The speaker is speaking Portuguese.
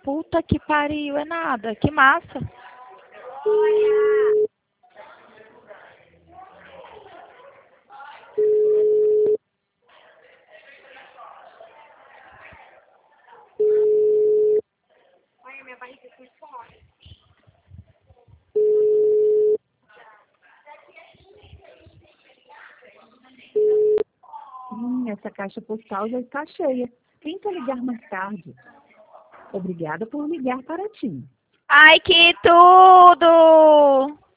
Puta que pariu, é nada. Que massa. Olha, minha barriga com fome. Essa caixa postal já está cheia. Tenta ligar mais tarde. Obrigada por ligar para ti. Ai, que tudo!